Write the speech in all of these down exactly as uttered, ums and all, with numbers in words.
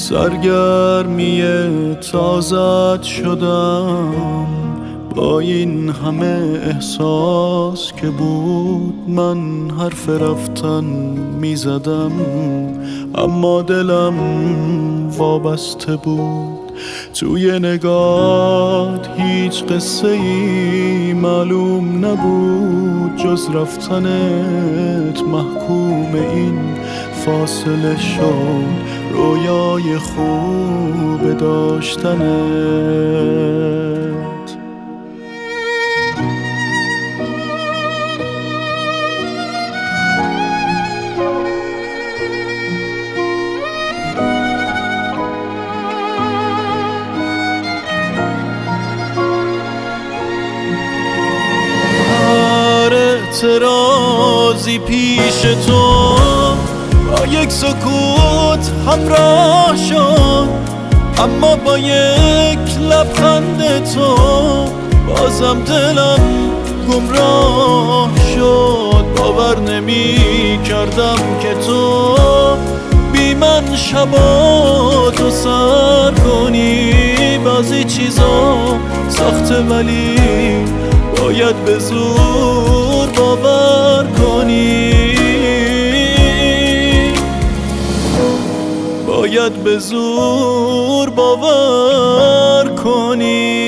سرگرمی تازت شدم با این همه احساس که بود. من حرف رفتن می زدم اما دلم وابسته بود. توی نگات هیچ قصه ای معلوم نبود جز رفتنت محکوم این فاصله شد رویای خوب داشتنت. اعتراضی پیش تو با یک سکوت همراه شد، اما با یک لبخند تو بازم دلم گمراه شد. باور نمی کردم که تو بی من شباتو سر کنی. بعضی چیزا سخته ولی باید به زور باور کنی، باید به زور باور کنی.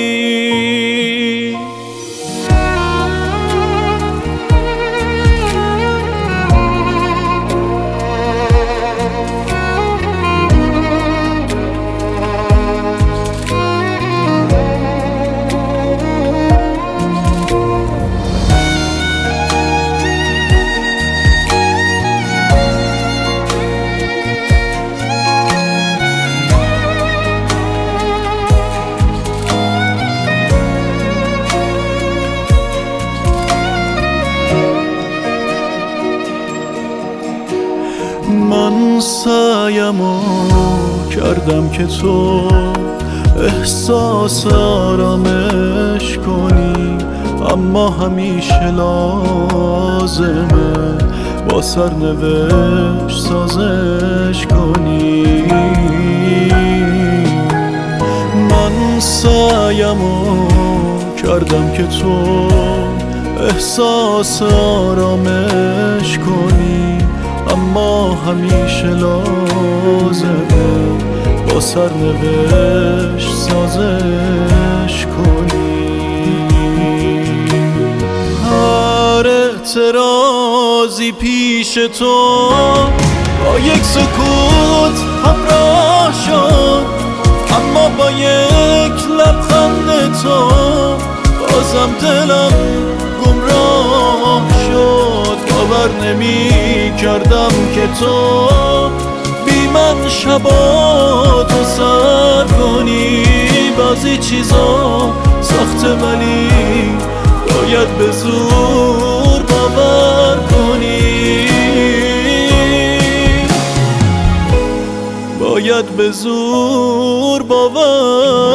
من سعیمو کردم که تو احساس آرامش کنی، اما همیشه لازمه با سرنوشت سازش کنی. من سعیمو کردم که تو احساس آرامش کنی، اما همیشه لازمه با سرنوشت سازش کنی. هر اعتراضی پیش تو با یک سکوت همراه شد، اما با یک لبخند تو بازم دلم گمراه شد. باور نمی کردم که تو بی من شباتو سر کنی. بعضی چیزا سخته ولی باید به زور باور کنی، باید به زور باور